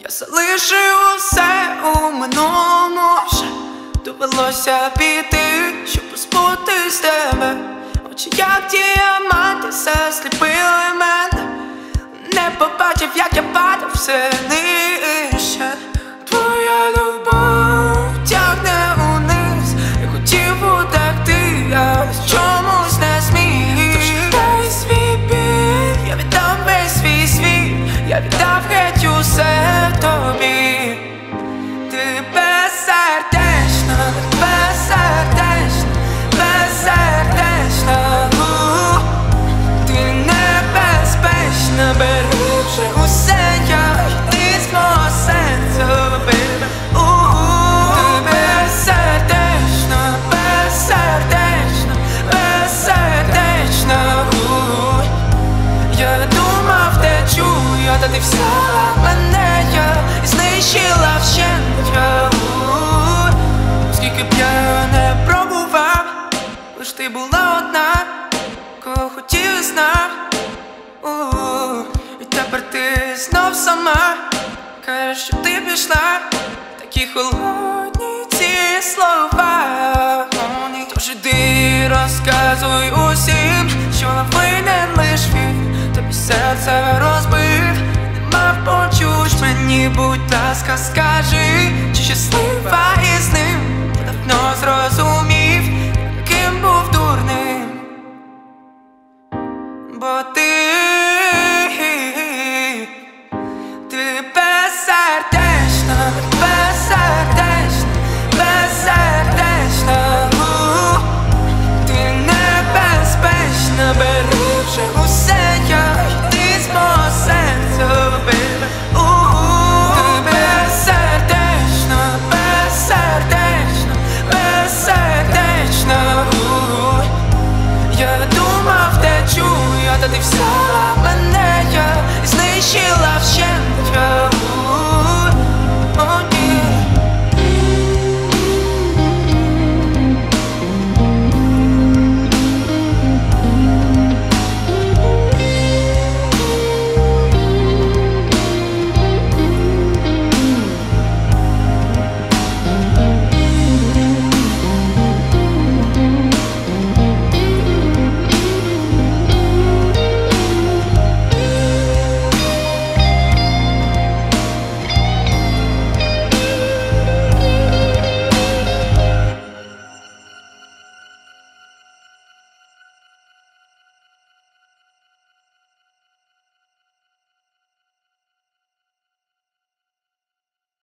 Я залишив усе у минулому вже. Довелося піти, щоб позбутись тебе. Очі як діаманти засліпили мене. Не побачив, як я падав все нижче. Твоя любов тягне униз. Я хотів утекти, але чомусь не зміг. Тож дай свій біль, я віддам весь свій світ. Я віддав геть усе тобі. Ти безсердечна, безсердечна, безсердечна. Ти небезпечна, бери вже усе, як ти з мого серця, baby. Ти безсердечна, безсердечна, безсердечна. Я думав, втечу, та ти взяла мене, я і знищила вщент. Скільки б я не пробував, лиш ти була одна, кого хотів і знав. І тепер ти знов сама, кажеш, що ти пішла. Такі холодні ці слова. Тож іди розказуй усім, що винен лиш він. Тобі серце розбив, не мав почуч мені, будь ласка, скажи, чи щаслива із ним. Давно зрозумів.